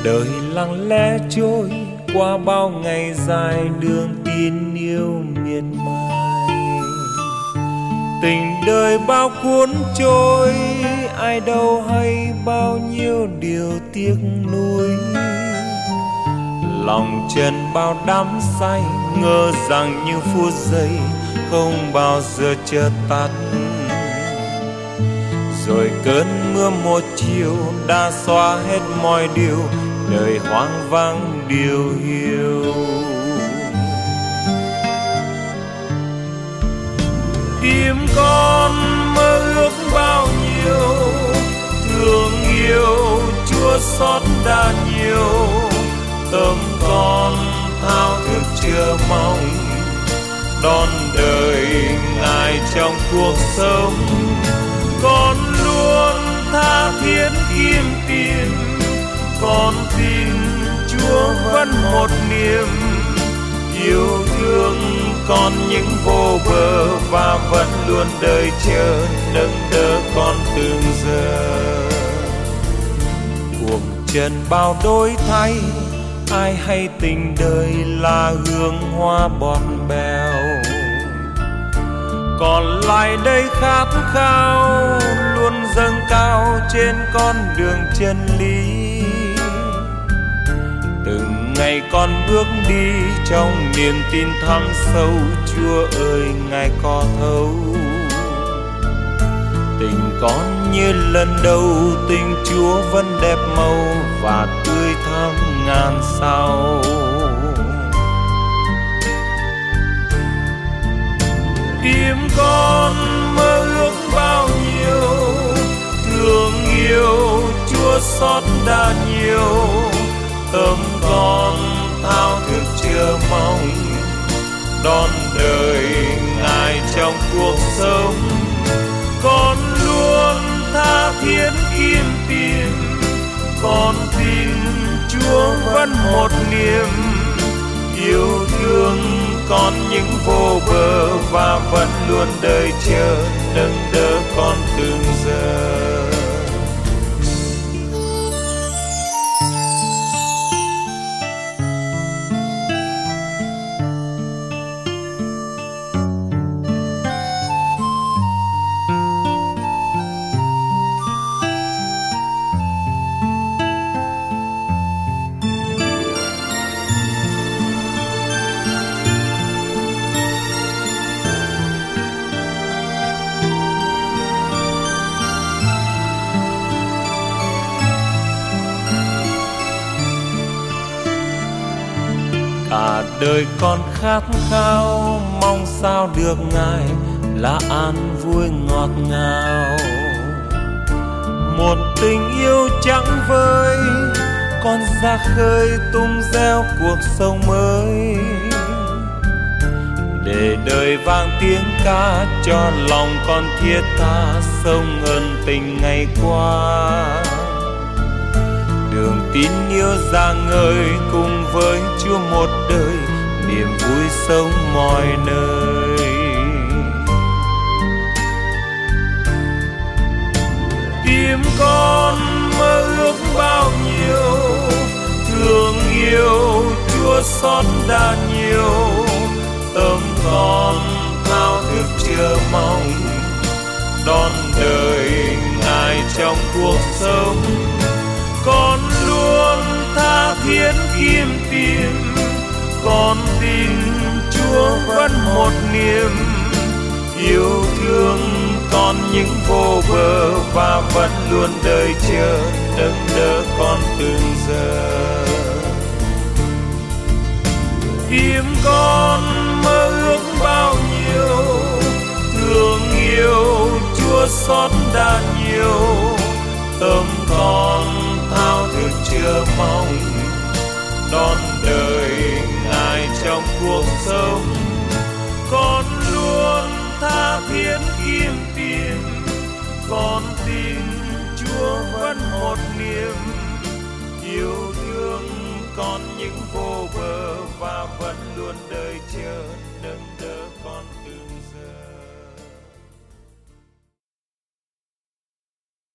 Đời lặng lẽ trôi qua bao ngày dài, đường tin yêu miệt mài. Tình đời bao cuốn trôi, ai đâu hay bao nhiêu điều tiếc nuối. Lòng chân bao đắm say, ngờ rằng những phút giây không bao giờ chợt tắt. Rồi cơn mưa một chiều đã xóa hết mọi điều, đời hoang vắng điều hiu. Tim con mơ ước bao nhiêu, thương yêu chua xót đã nhiều. Tâm con thao thức chờ mong, đón đời Ngài trong cuộc sống. Con luôn tha thiết kiếm tìm, con tin Chúa vẫn một niềm. Yêu thương con những vô bờ và vẫn luôn đợi chờ nâng đỡ con từng giờ. Cuộc trần bao đổi thay, ai hay tình đời là hương hoa bọt bèo. Còn lại đây khát khao luôn dâng cao trên con đường chân lý. Từng ngày con bước đi trong niềm tin thẳm sâu, Chúa ơi Ngài có thấu. Tình con như lần đầu, tình Chúa vẫn đẹp màu và tươi thắm ngàn sao. Tim con mơ ước bao nhiêu, thương yêu Chúa xót đã nhiều. Tâm con thao thức chờ mong, đón đời Ngài trong cuộc sống. Con luôn tha thiết kiếm tìm, con tin Chúa vẫn một niềm. Yêu thương con những vô bờ và vẫn luôn đợi chờ nâng đỡ con từng giờ. Cả đời con khát khao, mong sao được Ngài là an vui ngọt ngào. Một tình yêu trắng vơi, con ra khơi tung reo cuộc sống mới. Để đời vang tiếng ca cho lòng con thiết tha, sông ơn tình ngày qua. Đường tin yêu rạng ngời cùng với Chúa một đời, niềm vui sống mọi nơi. Tim con mơ ước bao nhiêu, thương yêu Chúa xót đã nhiều. Tâm con thao thức chờ mong, đón đời Ngài trong cuộc sống. Con luôn tha thiết kiếm tìm, con tin Chúa vẫn một niềm. Yêu thương con những vô bờ và vẫn luôn đợi chờ nâng đỡ con từng giờ. Tim con mơ ước bao nhiêu, thương yêu Chúa xót đã nhiều. Tâm con thao thức chờ mong, đón đời Ngài trong cuộc sống. Con luôn tha thiết kiếm tìm, con tin Chúa vẫn một niềm. Yêu thương con những vô bờ và vẫn luôn đợi chờ nâng đỡ